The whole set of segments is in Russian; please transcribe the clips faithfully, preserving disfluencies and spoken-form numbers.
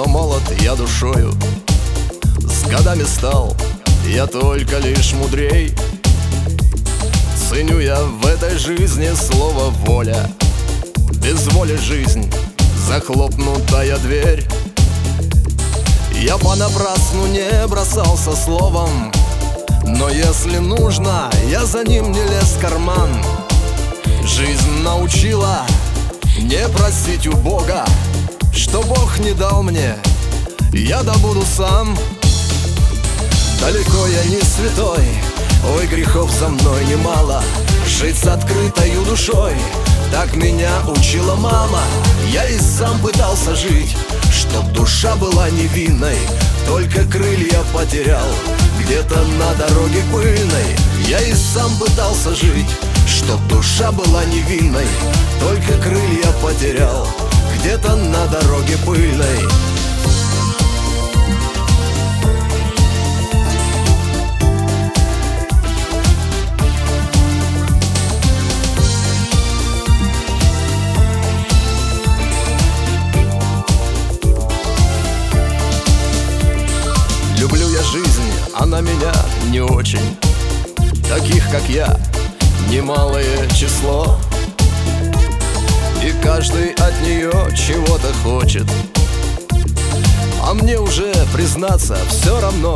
но молод я душою. С годами стал я только лишь мудрей. Ценю я в этой жизни слово воля. Без воли жизнь захлопнутая дверь. Я понапрасну не бросался словом, но если нужно, я за ним не лез в карман. Жизнь научила не просить у Бога, что Бог не дал мне, я добуду сам. Далеко я не святой, ой, грехов за мной немало. Жить с открытою душой, так меня учила мама. Я и сам пытался жить, чтоб душа была невинной, только крылья потерял где-то на дороге пыльной. Я и сам пытался жить, чтоб душа была невинной, только крылья потерял где-то на дороге пыльной. Люблю я жизнь, она меня не очень. Таких, как я, немалое число, и каждый от нее чего-то хочет. А мне уже, признаться, все равно.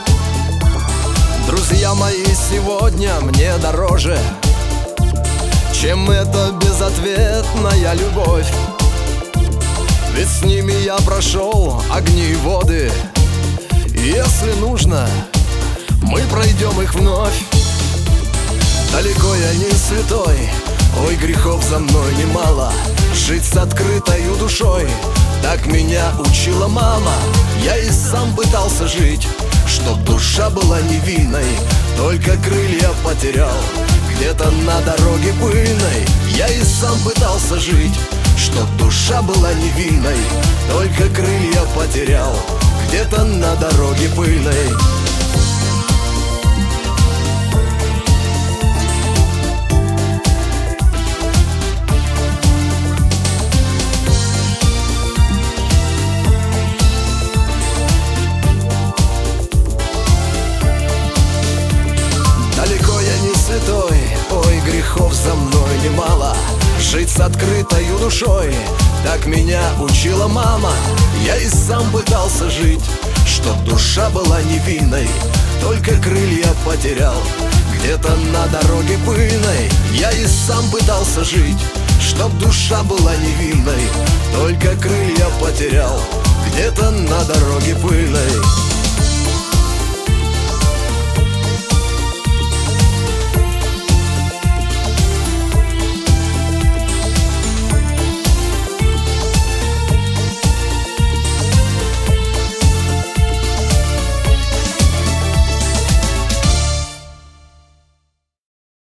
Друзья мои сегодня мне дороже, чем эта безответная любовь. Ведь с ними я прошел огни и воды, и если нужно, мы пройдем их вновь. Далеко я не святой, ой, грехов за мной немало. Жить с открытою душой, так меня учила мама. Я и сам пытался жить, чтоб душа была невинной, только крылья потерял где-то на дороге пыльной. Я и сам пытался жить, чтоб душа была невинной, только крылья потерял где-то на дороге пыльной. Далеко я не святой, ой, грехов за мной немало. Жить с открытою душой, так меня учила мама. Я и сам пытался жить, чтоб душа была невинной, только крылья потерял где-то на дороге пыльной. Я и сам пытался жить, чтоб душа была невинной, только крылья потерял где-то на дороге пыльной.